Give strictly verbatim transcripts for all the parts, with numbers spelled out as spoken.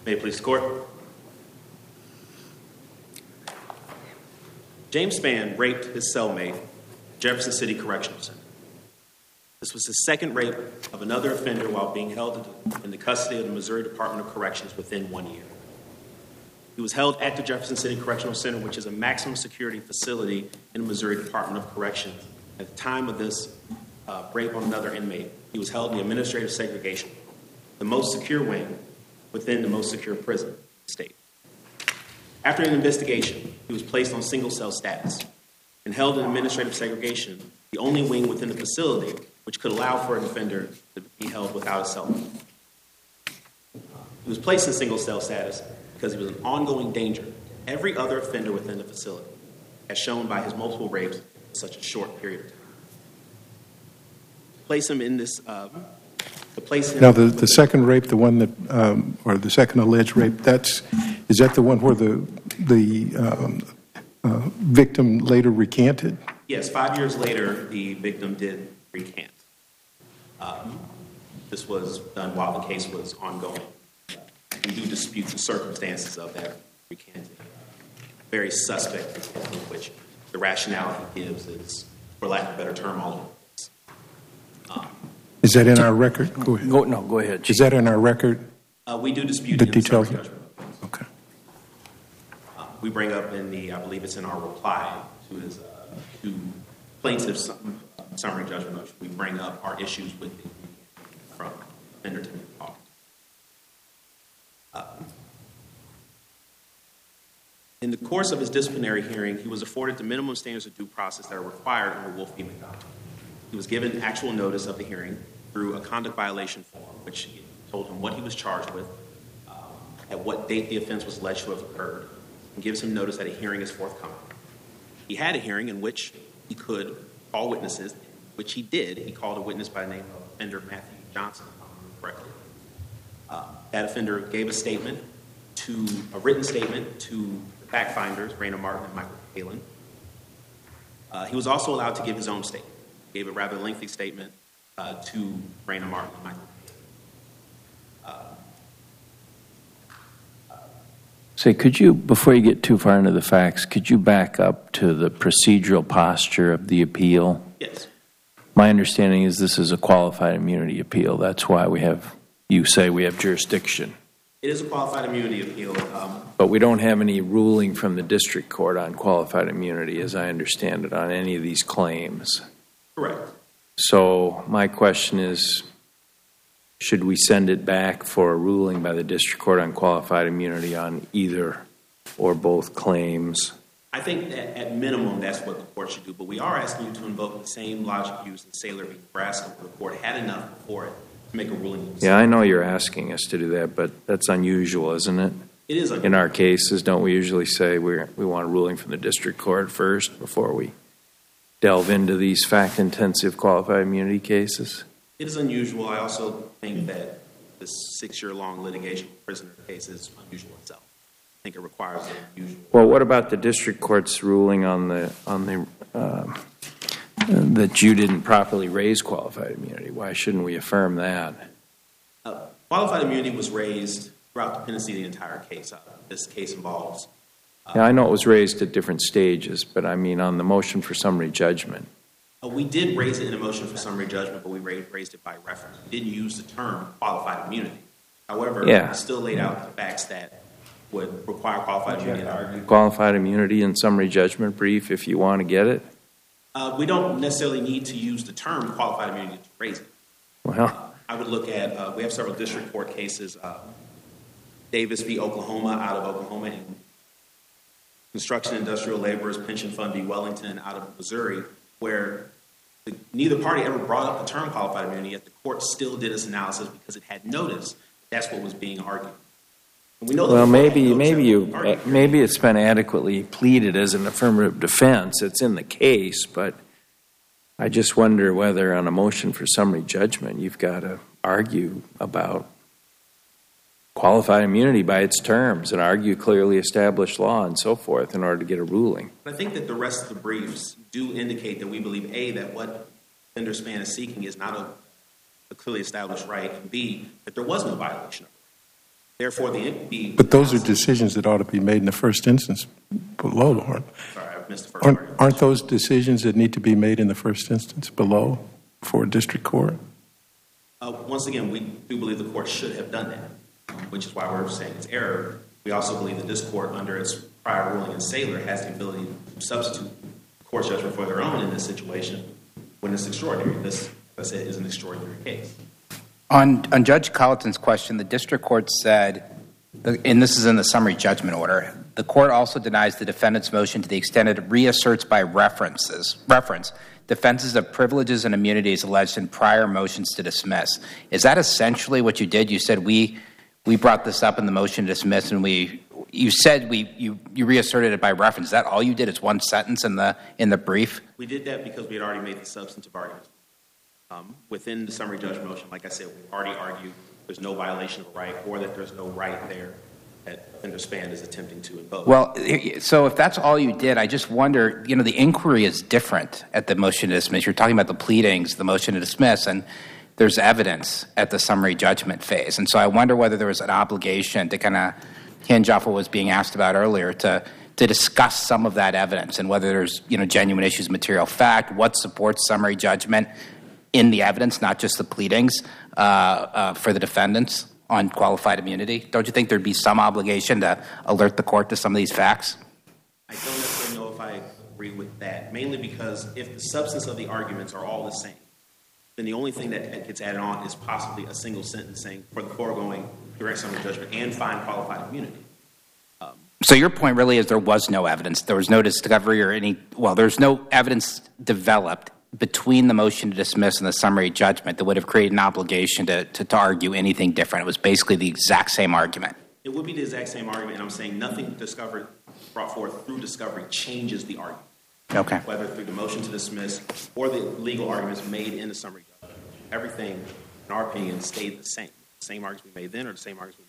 May it please the court. James Spann raped his cellmate, Jefferson City Correctional Center. This was his second rape of another offender while being held in the custody of the Missouri Department of Corrections within one year. He was held at the Jefferson City Correctional Center, which is a maximum security facility in the Missouri Department of Corrections. At the time of this uh, rape on another inmate, he was held in the administrative segregation, the most secure wing within the most secure prison in the state. After an investigation, he was placed on single cell status and held in administrative segregation, the only wing within the facility which could allow for an offender to be held without a cell. He was placed in single cell status because he was an ongoing danger to every other offender within the facility, as shown by his multiple rapes in such a short period of time. Place him in this, uh, to place him... Now, the, the second rape, the one that, um, or the second alleged rape, that's, is that the one where the, the um, uh, victim later recanted? Yes, five years later, the victim did recant. Um, this was done while the case was ongoing. We do dispute the circumstances of that recanting. Very suspect, in which the rationale he gives is, for lack of a better term, all um, Is that in our record? Go ahead. Go, no, go ahead. Chief. Is that in our record? Uh, we do dispute the in details. The judgment. Okay. Uh, we bring up in the, I believe it's in our reply to his, uh, to plaintiff's summary judgment motion, we bring up our issues with the, from offender to talk. Uh, in the course of his disciplinary hearing, he was afforded the minimum standards of due process that are required under Wolf v. McDonald. He was given actual notice of the hearing through a conduct violation form, which told him what he was charged with, uh, at what date the offense was alleged to have occurred, and gives him notice that a hearing is forthcoming. He had a hearing in which he could call witnesses, which he did. He called a witness by the name of offender Matthew Johnson, if I remember correctly. Uh, that offender gave a statement, to a written statement to the fact finders, Raina Martin and Michael Palin. Uh, he was also allowed to give his own statement. He gave a rather lengthy statement uh, to Raina Martin and Michael Palin. Uh, Say, could you, before you get too far into the facts, could you back up to the procedural posture of the appeal? Yes. My understanding is this is a qualified immunity appeal. That's why we have, you say we have jurisdiction. It is a qualified immunity appeal. Um, but we don't have any ruling from the district court on qualified immunity, as I understand it, on any of these claims. Correct. So my question is, should we send it back for a ruling by the district court on qualified immunity on either or both claims? I think that at minimum that's what the court should do, but we are asking you to invoke the same logic used in Saylor v. Nebraska, where the court had enough before it to make a ruling. Yeah, I know you're asking us to do that, but that's unusual, isn't it? It is unusual. In our cases, don't we usually say we we want a ruling from the district court first before we delve into these fact-intensive qualified immunity cases? It is unusual. I also think that this six-year-long litigation prisoner case is unusual itself. I think it requires an unusual. Well, what about the district court's ruling on the on the uh, that you didn't properly raise qualified immunity? Why shouldn't we affirm that? Uh, qualified immunity was raised throughout the pendency of the entire case. Uh, this case involves. Uh, yeah, I know it was raised at different stages, but I mean on the motion for summary judgment. Uh, we did raise it in a motion for summary judgment, but we raised it by reference. We didn't use the term qualified immunity. However, yeah. we still laid out the facts that would require qualified immunity. Qualified immunity in summary judgment brief if you want to get it? Uh, we don't necessarily need to use the term qualified immunity to raise it. Well, uh, I would look at, uh, we have several district court cases, uh, Davis v. Oklahoma out of Oklahoma, and Construction Industrial Laborers Pension Fund v. Wellington out of Missouri, where the, neither party ever brought up the term qualified immunity, yet the court still did its analysis because it had noticed that's what was being argued. And we know well, maybe maybe you maybe it's been adequately pleaded as an affirmative defense. It's in the case, but I just wonder whether on a motion for summary judgment you've got to argue about qualified immunity by its terms and argue clearly established law and so forth in order to get a ruling. I think that the rest of the briefs do indicate that we believe, A, that what Fender Spann is seeking is not a, a clearly established right, and B, that there was no violation of it. Therefore, the, the But those are decisions that ought to be made in the first instance below, aren't Sorry, I missed the first aren't, part. aren't those decisions that need to be made in the first instance below for a district court? Uh, once again, we do believe the court should have done that, which is why we're saying it's error. We also believe that this court, under its prior ruling in Saylor, has the ability to substitute court judgment for their own in this situation when it's extraordinary. This, as I said, is an extraordinary case. On, on Judge Colleton's question, the district court said, and this is in the summary judgment order, the court also denies the defendant's motion to the extent it reasserts by references, reference defenses of privileges and immunities alleged in prior motions to dismiss. Is that essentially what you did? You said we we brought this up in the motion to dismiss, and we you said we you, you reasserted it by reference. Is that all you did? It's one sentence in the in the brief? We did that because we had already made the substantive argument. Um, within the summary judgment motion, like I said, we already argued there's no violation of a right or that there's no right there that offender span is attempting to impose. Well, so if that's all you did, I just wonder, you know, the inquiry is different at the motion to dismiss. You're talking about the pleadings, the motion to dismiss, and there's evidence at the summary judgment phase. And so I wonder whether there was an obligation to kind of hinge off what was being asked about earlier to to discuss some of that evidence and whether there's, you know, genuine issues, material fact, what supports summary judgment in the evidence, not just the pleadings, uh, uh, for the defendants on qualified immunity. Don't you think there'd be some obligation to alert the court to some of these facts? I don't necessarily know if I agree with that, mainly because if the substance of the arguments are all the same, then the only thing that gets added on is possibly a single sentence saying, for the foregoing, direct summary judgment and find qualified immunity. Um, so your point really is there was no evidence. There was no discovery or any, well, there's no evidence developed between the motion to dismiss and the summary judgment that would have created an obligation to, to, to argue anything different. It was basically the exact same argument. It would be the exact same argument, and I'm saying nothing discovered, brought forth through discovery changes the argument. Okay. Whether through the motion to dismiss or the legal arguments made in the summary judgment. Everything, in our opinion, stayed the same. The same arguments we made then or the same arguments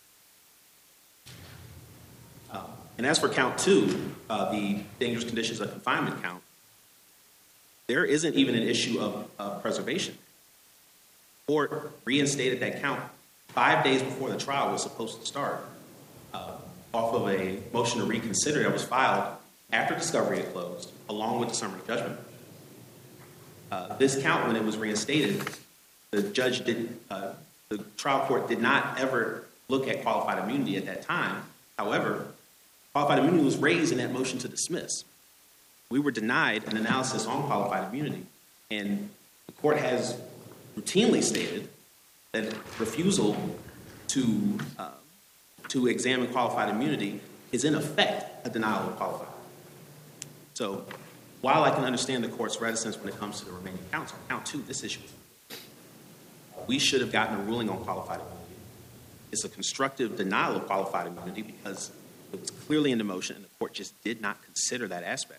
we made. Uh, and as for count two, uh, the dangerous conditions of confinement count, there isn't even an issue of uh, preservation. The court reinstated that count five days before the trial was supposed to start, uh, off of a motion to reconsider that was filed after discovery had closed, along with the summary judgment. Uh, this count, when it was reinstated, the judge didn't, uh, the trial court did not ever look at qualified immunity at that time. However, qualified immunity was raised in that motion to dismiss. We were denied an analysis on qualified immunity, and the court has routinely stated that refusal to uh, to examine qualified immunity is in effect a denial of qualified. So while I can understand the court's reticence when it comes to the remaining counts, on count two, this issue, we should have gotten a ruling on qualified immunity. It's a constructive denial of qualified immunity because it was clearly in the motion and the court just did not consider that aspect.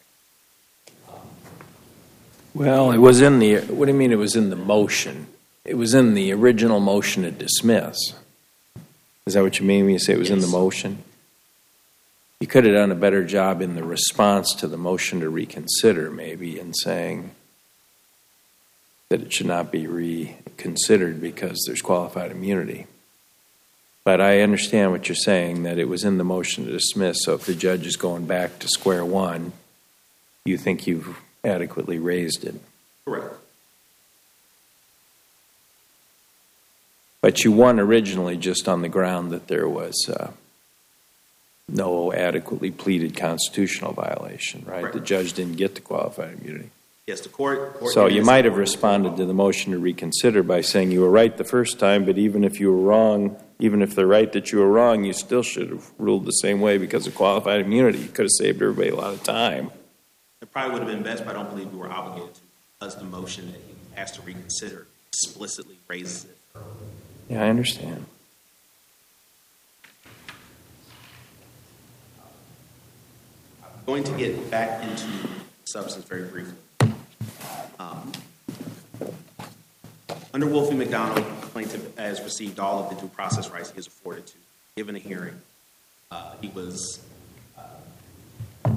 Well, it was in the, what do you mean it was in the motion? It was in the original motion to dismiss. Is that what you mean when you say it was yes. in the motion? You could have done a better job in the response to the motion to reconsider, maybe, in saying that it should not be reconsidered because there's qualified immunity. But I understand what you're saying, that it was in the motion to dismiss, so if the judge is going back to square one, you think you've adequately raised it. Correct. But you won originally just on the ground that there was uh, no adequately pleaded constitutional violation, right? Correct. The judge didn't get to qualified immunity. Yes, the court... court so you might have responded to the motion to reconsider by saying you were right the first time, but even if you were wrong, even if they're right that you were wrong, you still should have ruled the same way because of qualified immunity. You could have saved everybody a lot of time. It probably would have been best, but I don't believe we were obligated to, because the motion that he asked to reconsider explicitly raises it. Yeah, I understand. I'm going to get back into substance very briefly. Um, under Wolfe v. McDonald, the plaintiff has received all of the due process rights he is afforded to. Given a hearing, uh, he was uh,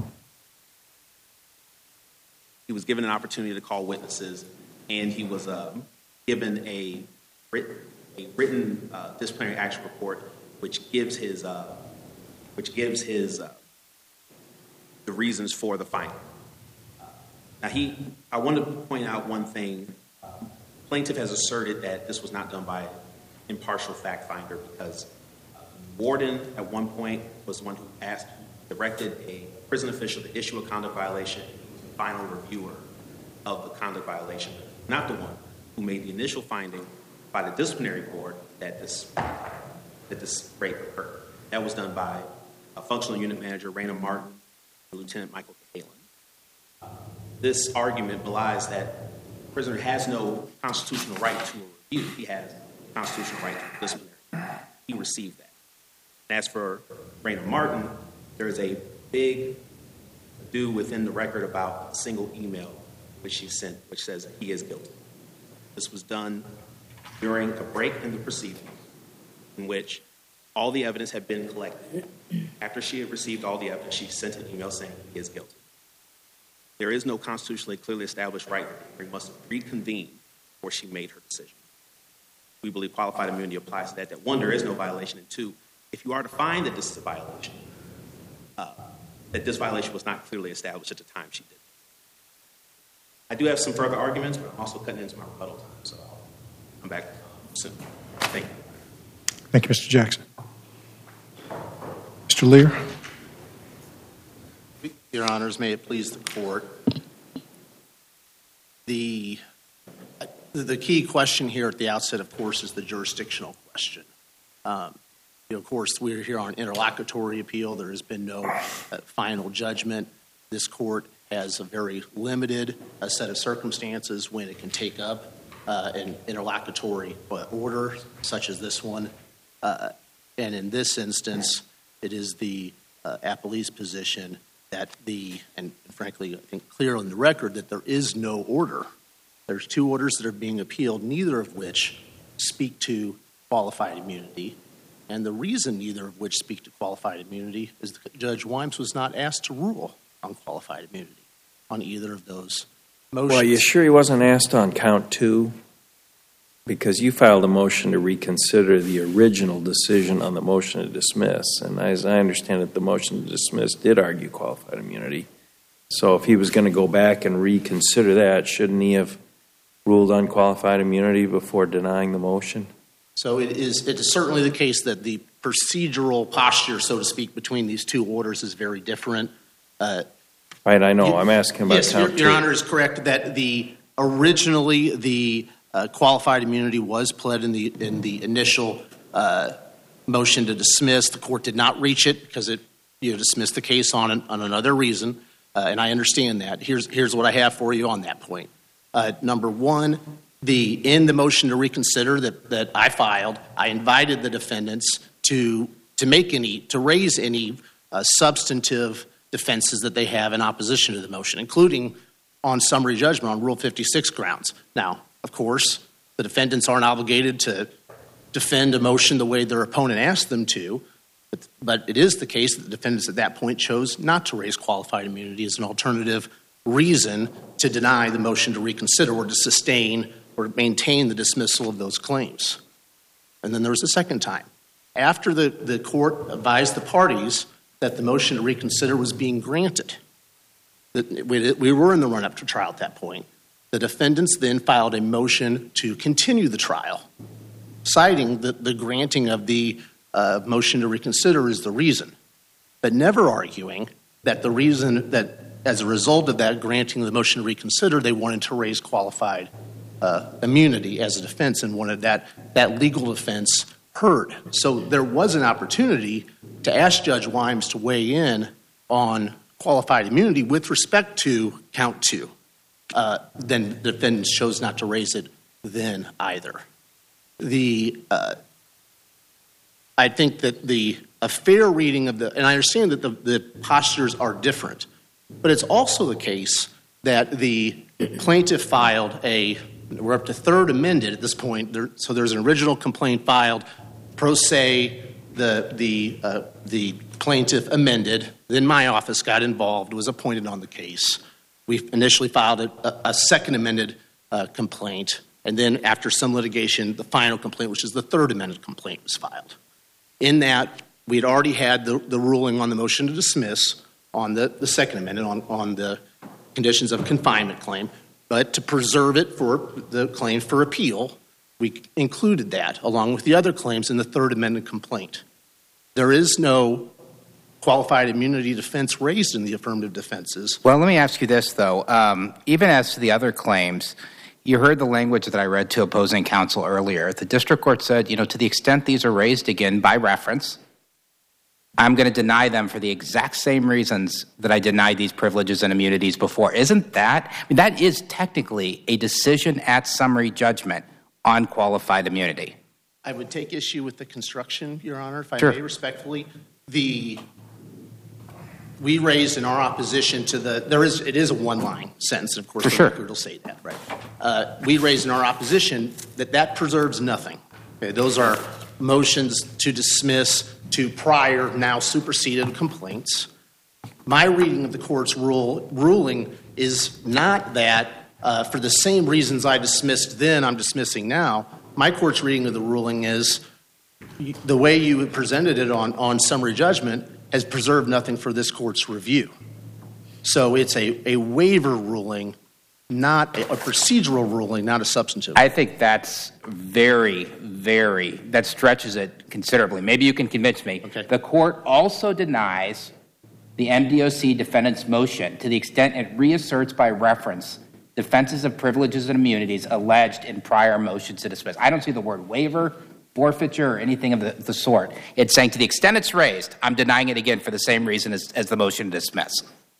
he was given an opportunity to call witnesses, and he was uh, given a written, a written uh, disciplinary action report which gives his, uh, which gives his, uh, the reasons for the finding. Uh, now, he, I want to point out one thing. Uh, plaintiff has asserted that this was not done by an impartial fact finder because uh, warden at one point was the one who asked, directed a prison official to issue a conduct violation. He was the final reviewer of the conduct violation, not the one who made the initial finding by the disciplinary board that this that this rape occurred. That was done by a functional unit manager, Raina Martin, and Lieutenant Michael Kalin. Uh, this argument belies that the prisoner has no constitutional right to a review. He has a constitutional right to a disciplinary. He received that. And as for Raina Martin, there is a big ado within the record about a single email which she sent, which says that he is guilty. This was done during a break in the proceedings in which all the evidence had been collected. After she had received all the evidence, she sent an email saying he is guilty. There is no constitutionally clearly established right that he must reconvene before she made her decision. We believe qualified immunity applies to that, that one, there is no violation, and two, if you are to find that this is a violation, uh, that this violation was not clearly established at the time she did it. I do have some further arguments, but I'm also cutting into my rebuttal time, so I'll come back soon. Thank you. Thank you, Mister Jackson. Mister Lear. Your Honors, may it please the Court. The, the key question here at the outset, of course, is the jurisdictional question. Um, you know, of course, we're here on interlocutory appeal. There has been no uh, final judgment. This Court has a very limited uh, set of circumstances when it can take up uh, an interlocutory order, such as this one. Uh, and in this instance, it is the uh, appellee's position that the, and frankly, I think clear on the record, that there is no order. There's two orders that are being appealed, neither of which speak to qualified immunity. And the reason neither of which speak to qualified immunity is that Judge Wimes was not asked to rule on qualified immunity on either of those motions. Well, are you sure he wasn't asked on count two? Because you filed a motion to reconsider the original decision on the motion to dismiss. And as I understand it, the motion to dismiss did argue qualified immunity. So if he was going to go back and reconsider that, shouldn't he have ruled on qualified immunity before denying the motion? So it is, it is certainly the case that the procedural posture, so to speak, between these two orders is very different. Uh, right, I know. I'm asking about yes, count your, two. Your Honor is correct that the originally the Uh, qualified immunity was pled in the in the initial uh, motion to dismiss. The court did not reach it because it you know, dismissed the case on an, on another reason, uh, and I understand that. Here's here's what I have for you on that point. Uh, number one, the in the motion to reconsider that that I filed, I invited the defendants to to make any to raise any uh, substantive defenses that they have in opposition to the motion, including on summary judgment on Rule fifty-six grounds. Now, of course, the defendants aren't obligated to defend a motion the way their opponent asked them to, but, but it is the case that the defendants at that point chose not to raise qualified immunity as an alternative reason to deny the motion to reconsider or to sustain or maintain the dismissal of those claims. And then there was a second time. After the, the court advised the parties that the motion to reconsider was being granted, that we, we were in the run-up to trial at that point. The defendants then filed a motion to continue the trial, citing that the granting of the uh, motion to reconsider is the reason, but never arguing that the reason that as a result of that granting the motion to reconsider, they wanted to raise qualified uh, immunity as a defense and wanted that, that legal defense heard. So there was an opportunity to ask Judge Wimes to weigh in on qualified immunity with respect to count two. Uh, then the defendants chose not to raise it then either. The uh, I think that the a fair reading of the, and I understand that the, the postures are different, but it's also the case that the plaintiff filed a, we're up to third amended at this point, there, so there's an original complaint filed, pro se, the, the, uh, the plaintiff amended, then my office got involved, was appointed on the case. We initially filed a, a second amended uh, complaint, and then after some litigation, the final complaint, which is the third amended complaint, was filed. In that, we had already had the, the ruling on the motion to dismiss on the, the Second Amendment, on, on the conditions of confinement claim. But to preserve it for the claim for appeal, we included that along with the other claims in the Third Amendment complaint. There is no qualified immunity defense raised in the affirmative defenses. Well, let me ask you this, though. Um, even as to the other claims, you heard the language that I read to opposing counsel earlier. The district court said, you know, to the extent these are raised again by reference, I'm going to deny them for the exact same reasons that I denied these privileges and immunities before. Isn't that? I mean, that is technically a decision at summary judgment on qualified immunity. I would take issue with the construction, Your Honor, if I Sure. may respectfully. The we raised in our opposition to the there is it is a one-line sentence, and of course For the sure. record will say that, right? Uh, we raised in our opposition that that preserves nothing. Okay, those are motions to dismiss to prior, now superseded complaints. My reading of the court's rule ruling is not that uh, for the same reasons I dismissed then, I'm dismissing now. My court's reading of the ruling is the way you presented it on, on summary judgment has preserved nothing for this court's review. So it's a, a waiver ruling, not a, a procedural ruling, not a substantive. I think that's very, very, that stretches it considerably. Maybe you can convince me. Okay. The court also denies the M D O C defendant's motion to the extent it reasserts by reference defenses of privileges and immunities alleged in prior motions to dismiss. I don't see the word waiver, forfeiture, or anything of the, the sort. It's saying to the extent it's raised, I'm denying it again for the same reason as, as the motion to dismiss.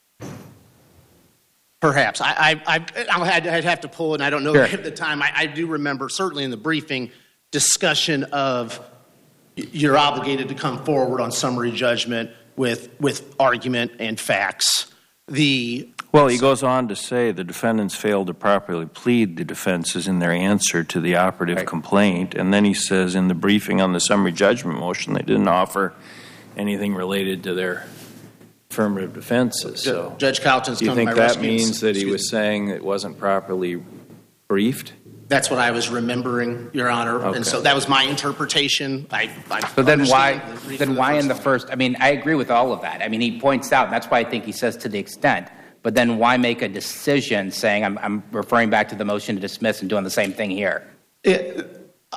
Perhaps. I, I, I, I'd, I'd have to pull it, and I don't know Sure. at the time. I, I do remember, certainly in the briefing, discussion of you're obligated to come forward on summary judgment with, with argument and facts. The Well, he goes on to say the defendants failed to properly plead the defenses in their answer to the operative Right. complaint. And then he says in the briefing on the summary judgment motion, they didn't offer anything related to their affirmative defenses. So Judge Calton's do you come to think my that rescue. means that he Excuse was me. saying it wasn't properly briefed? That's what I was remembering, Your Honor, Okay. and so that was my interpretation. I, I So then why, understand the reason then for why first in the one. first, I mean, I agree with all of that. I mean, he points out, and that's why I think he says to the extent, but then why make a decision saying I'm, I'm referring back to the motion to dismiss and doing the same thing here? It,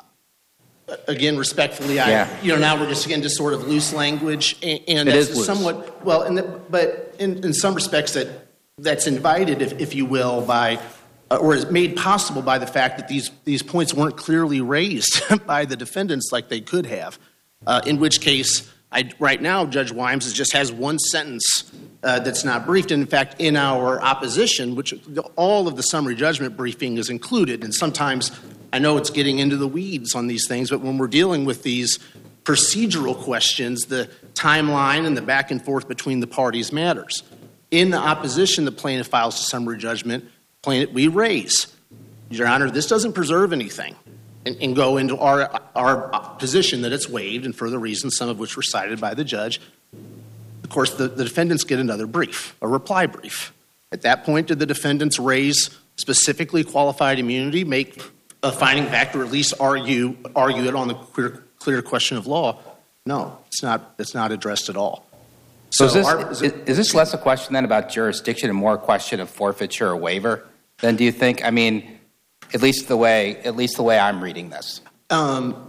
again, respectfully, I, Yeah. you know, now we're just again just sort of loose language, and, and It that's is loose. somewhat well, in the, but in, in some respects that that's invited, if, if you will, by uh, or is made possible by the fact that these these points weren't clearly raised by the defendants like they could have. Uh, in which case, I, right now, Judge Wimes is, just has one sentence uh, that's not briefed. And in fact, in our opposition, which the, all of the summary judgment briefing is included, and sometimes I know it's getting into the weeds on these things, but when we're dealing with these procedural questions, the timeline and the back and forth between the parties matters. In the opposition, the plaintiff files a summary judgment. Plaintiff, we raise, Your Honor, this doesn't preserve anything, and, and go into our our position that it's waived, and for the reasons, some of which were cited by the judge. Of course, the, the defendants get another brief, a reply brief. At that point, did the defendants raise specifically qualified immunity, make a finding fact, or at least argue argue it on the clear, clear question of law? No, it's not. It's not addressed at all. So, is, this, our- is, is this less a question then about jurisdiction and more a question of forfeiture or waiver? Then do you think? I mean, at least the way at least the way I'm reading this. Um,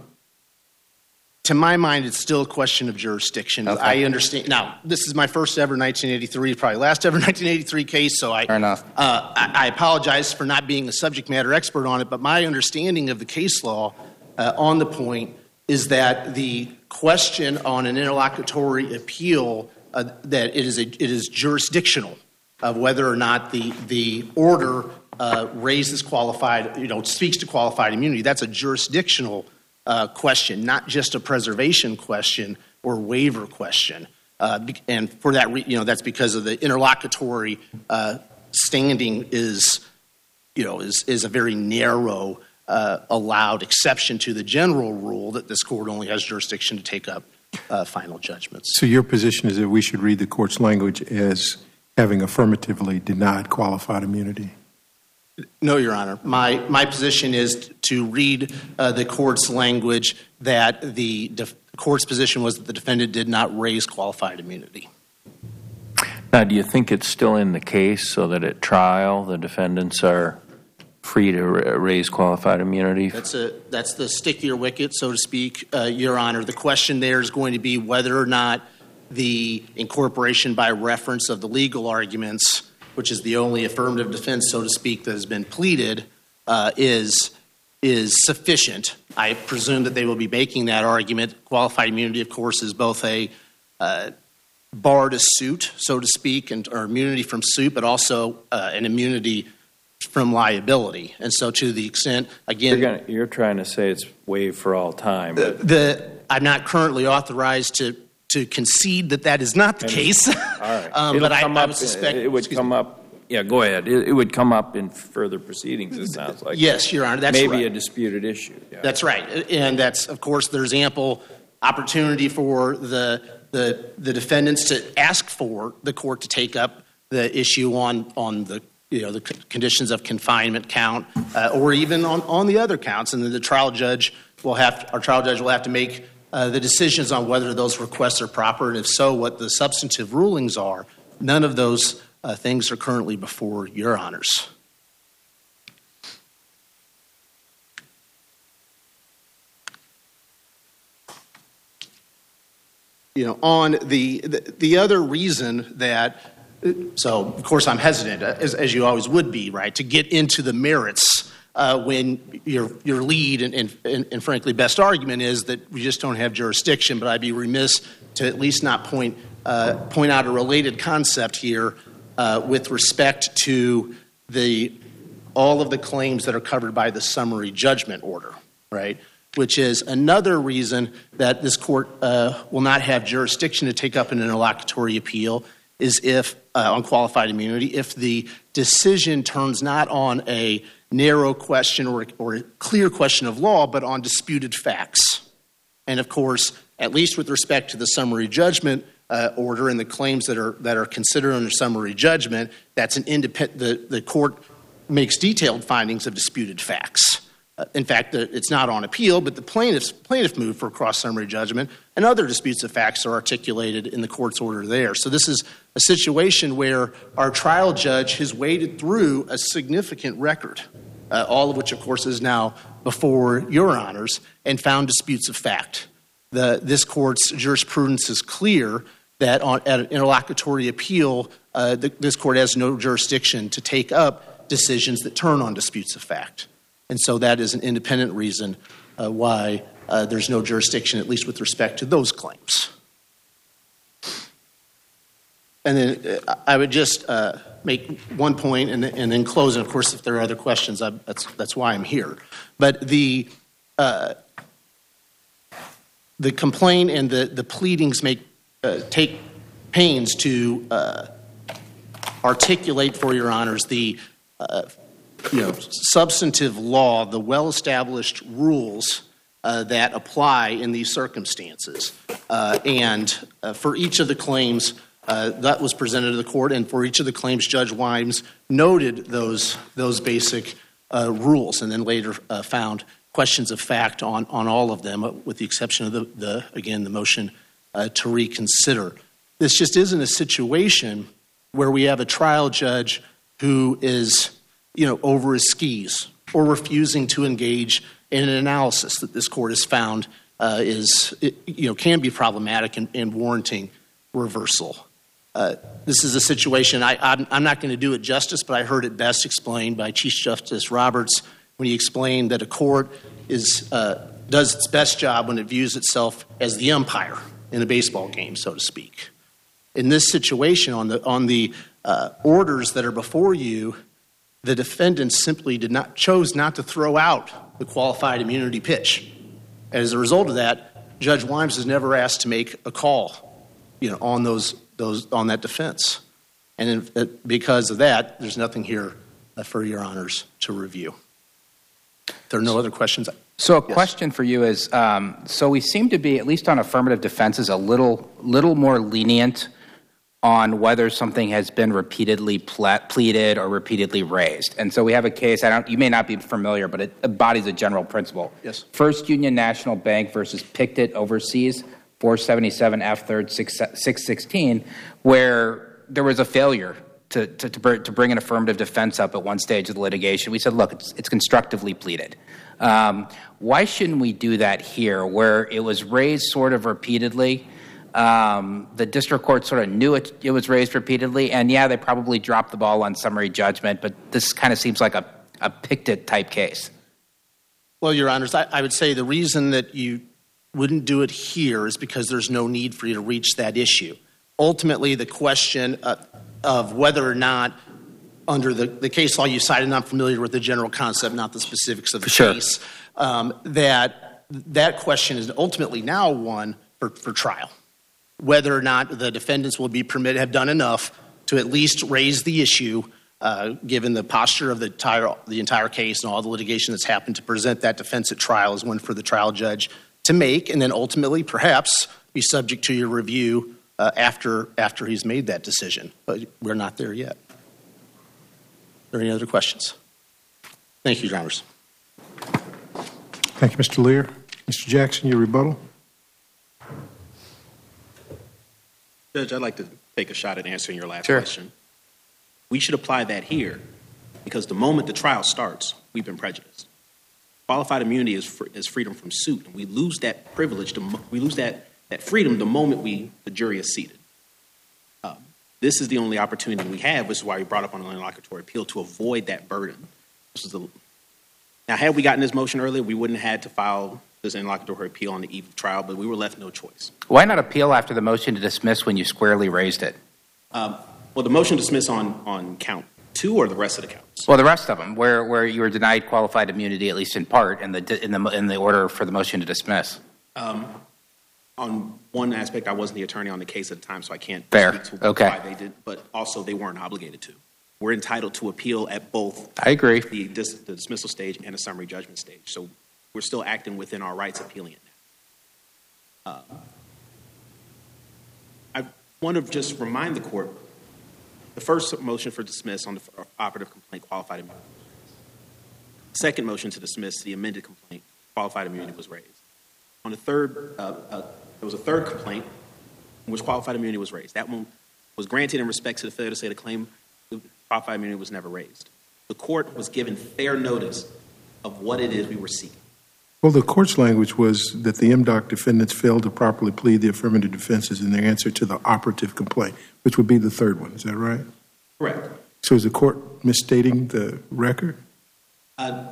to my mind, it's still a question of jurisdiction. Okay. I understand. Now, this is my first ever nineteen eighty-three, probably last ever nineteen eighty-three case, so I, Fair enough. Uh, I, I apologize for not being a subject matter expert on it, but my understanding of the case law uh, on the point is that the question on an interlocutory appeal, uh, that it is, a, it is jurisdictional of whether or not the, the order uh, raises qualified, you know, speaks to qualified immunity. That's a jurisdictional uh, question, not just a preservation question or waiver question. Uh, and for that, re- you know, that's because of the interlocutory uh, standing is, you know, is, is a very narrow uh, allowed exception to the general rule that this court only has jurisdiction to take up uh, final judgments. So your position is that we should read the court's language as having affirmatively denied qualified immunity? No, Your Honor. My my position is to read uh, the court's language that the def- the court's position was that the defendant did not raise qualified immunity. Now, do you think it's still in the case so that at trial the defendants are free to raise qualified immunity? That's a that's the stickier wicket, so to speak, uh, Your Honor. The question there is going to be whether or not the incorporation by reference of the legal arguments, which is the only affirmative defense, so to speak, that has been pleaded, uh, is is sufficient. I presume that they will be making that argument. Qualified immunity, of course, is both a uh, bar to suit, so to speak, and or immunity from suit, but also uh, an immunity from liability. And so to the extent, again... You're, gonna, you're trying to say it's waived for all time. But the, the, I'm not currently authorized to, to concede that that is not the case. All right. um, but I, come I up, would suspect... It would come me. up... Yeah, go ahead. It, it would come up in further proceedings, it sounds like. Yes, Your Honor, that's Maybe right. a disputed issue. Yeah. That's right. And that's, of course, there's ample opportunity for the, the, the defendants to ask for the court to take up the issue on, on the you know, the conditions of confinement count, uh, or even on, on the other counts, and then the trial judge will have to, our trial judge will have to make uh, the decisions on whether those requests are proper, and if so, what the substantive rulings are. None of those uh, things are currently before Your Honors. You know, on the the, the other reason that. So, of course, I'm hesitant, as, as you always would be, right, to get into the merits uh, when your your lead and, and, and, frankly, best argument is that we just don't have jurisdiction. But I'd be remiss to at least not point uh, point out a related concept here uh, with respect to the all of the claims that are covered by the summary judgment order, right, which is another reason that this court uh, will not have jurisdiction to take up an interlocutory appeal is if, uh, on qualified immunity, if the decision turns not on a narrow question or, or a clear question of law, but on disputed facts. And, of course, at least with respect to the summary judgment uh, order and the claims that are that are considered under summary judgment, that's an independent. The, the court makes detailed findings of disputed facts. Uh, in fact, the, it's not on appeal, but the plaintiff's plaintiff moved for cross summary judgment, and other disputes of facts are articulated in the court's order there. So this is a situation where our trial judge has waded through a significant record, uh, all of which, of course, is now before Your Honors, and found disputes of fact. The, this court's jurisprudence is clear that on, at an interlocutory appeal, uh, the, this court has no jurisdiction to take up decisions that turn on disputes of fact. And so that is an independent reason uh, why uh, there's no jurisdiction, at least with respect to those claims. And then uh, I would just uh, make one point and, and then close. And, of course, if there are other questions, I, that's, that's why I'm here. But the uh, the complaint and the, the pleadings make uh, take pains to uh, articulate for Your Honors the uh, you know, substantive law, the well-established rules uh, that apply in these circumstances. Uh, and uh, for each of the claims uh, that was presented to the court, and for each of the claims, Judge Wimes noted those those basic uh, rules, and then later uh, found questions of fact on, on all of them, with the exception of the, the again, the motion uh, to reconsider. This just isn't a situation where we have a trial judge who is you know, over his skis or refusing to engage in an analysis that this court has found uh, is, you know, can be problematic and, and warranting reversal. Uh, this is a situation, I, I'm, I'm not going to do it justice, but I heard it best explained by Chief Justice Roberts when he explained that a court is uh, does its best job when it views itself as the umpire in a baseball game, so to speak. In this situation, on the, on the uh, orders that are before you, the defendant simply did not chose not to throw out the qualified immunity pitch. As a result of that, Judge Wimes is never asked to make a call, you know, on those those on that defense, and in, because of that, there's nothing here for Your Honors to review. If there are no other questions. So a Yes. question for you is: um, so we seem to be, at least on affirmative defenses, a little little more lenient on whether something has been repeatedly ple- pleaded or repeatedly raised. And so we have a case, I don't, you may not be familiar, but it embodies a general principle. Yes. First Union National Bank versus Pictet Overseas, four seventy-seven F third six sixteen, where there was a failure to, to, to, br- to bring an affirmative defense up at one stage of the litigation. We said, look, it's, it's constructively pleaded. Um, why shouldn't we do that here, where it was raised sort of repeatedly? Um, the district court sort of knew it, it was raised repeatedly, and yeah, they probably dropped the ball on summary judgment, but this kind of seems like a, a Pictet type case. Well, Your Honors, I, I would say the reason that you wouldn't do it here is because there's no need for you to reach that issue. Ultimately, the question uh, of whether or not, under the, the case law you cited, and I'm familiar with the general concept, not the specifics of the Sure. case, um, that that question is ultimately now one for, for trial. Whether or not the defendants will be permitted, have done enough to at least raise the issue, uh, given the posture of the entire, the entire case and all the litigation that's happened, to present that defense at trial is one for the trial judge to make, and then ultimately perhaps be subject to your review uh, after after he's made that decision. But we're not there yet. Are there any other questions? Thank you, Your Honors. Thank you, Mister Lear. Mister Jackson, your rebuttal. Judge, I'd like to take a shot at answering your last Sure. question. We should apply that here because the moment the trial starts, we've been prejudiced. Qualified immunity is, fr- is freedom from suit, and we lose that privilege, to mo- we lose that, that freedom the moment we the jury is seated. Um, this is the only opportunity we have, which is why we brought up on an interlocutory appeal, to avoid that burden. This is the, now, had we gotten this motion earlier, we wouldn't have had to file this interlocutory appeal on the eve of trial, but we were left no choice. Why not appeal after the motion to dismiss when you squarely raised it? Um, well, the motion to dismiss on, on count two or the rest of the counts? Well, the rest of them, where where you were denied qualified immunity, at least in part, in the in the in the order for the motion to dismiss. Um, on one aspect, I wasn't the attorney on the case at the time, so I can't Fair. speak to Okay. why they did. But also, they weren't obligated to. We're entitled to appeal at both I agree. the, dis, the dismissal stage and the summary judgment stage. So we're still acting within our rights, appealing it now. Uh, I want to just remind the court, the first motion for dismiss on the operative complaint, qualified immunity. Second motion to dismiss the amended complaint, qualified immunity was raised. On the third, uh, uh, there was a third complaint in which qualified immunity was raised. That one was granted in respect to the failure to say the claim qualified immunity was never raised. The court was given fair notice of what it is we were seeking. Well, the court's language was that the M D O C defendants failed to properly plead the affirmative defenses in their answer to the operative complaint, which would be the third one. Is that right? Correct. So is the court misstating the record? Uh,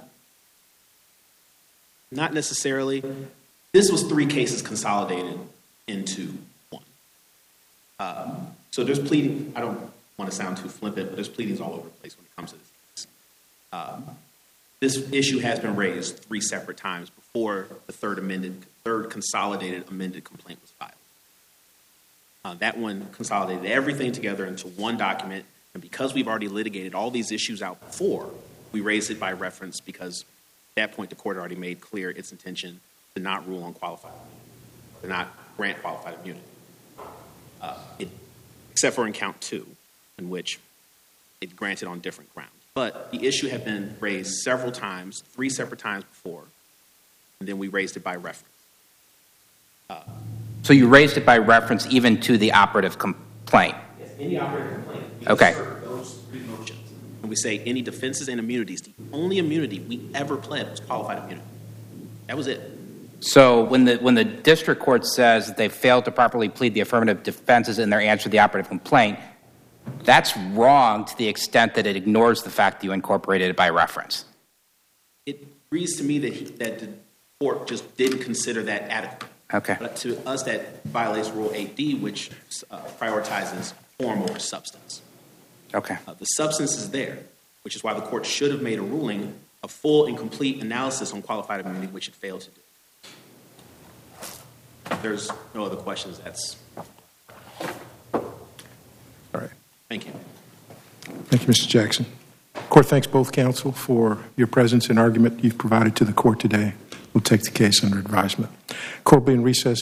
not necessarily. This was three cases consolidated into one. Um, so there's pleading. I don't want to sound too flippant, but there's pleadings all over the place when it comes to this case. Um, this issue has been raised three separate times before the third amended, third consolidated amended complaint was filed. Uh, that one consolidated everything together into one document, and because we've already litigated all these issues out before, we raised it by reference because at that point the court already made clear its intention to not rule on qualified immunity, to not grant qualified immunity, uh, it, except for in count two, in which it granted on different grounds. But the issue had been raised several times, three separate times before, and then we raised it by reference. Uh, So you raised it by reference even to the operative complaint. yes, any operative complaint. we Okay. insert those three motions. And we say any defenses and immunities. The only immunity we ever pled was qualified immunity. That was it. So when the when the district court says that they failed to properly plead the affirmative defenses in their answer to the operative complaint, that's wrong to the extent that it ignores the fact that you incorporated it by reference. It agrees to me that he, that the court just didn't consider that adequate. Okay. But to us, that violates Rule eight D, which uh, prioritizes form over substance. Okay. Uh, the substance is there, which is why the court should have made a ruling, a full and complete analysis on qualified immunity, which it failed to do. If there's no other questions, that's... All right. Thank you. Thank you, Mister Jackson. Court thanks both counsel for your presence and argument you've provided to the court today. We'll take the case under advisement. Court will be in recess.